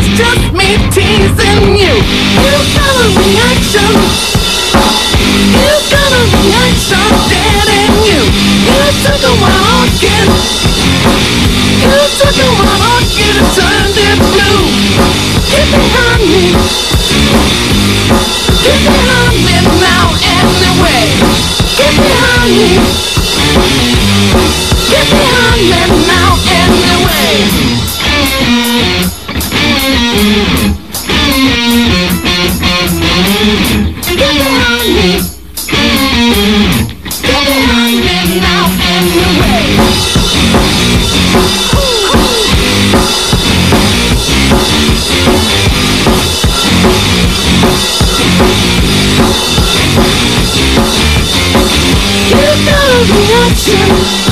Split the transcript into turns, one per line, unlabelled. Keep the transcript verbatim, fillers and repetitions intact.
just me teasing you. You got a reaction. You got a reaction, dead in you. You took a while again. You took a while again and turned it blue. Get behind me. Get behind me now anyway. Get behind me. Get behind me now anyway. Get behind me. Get behind me now anyway. You got a reaction.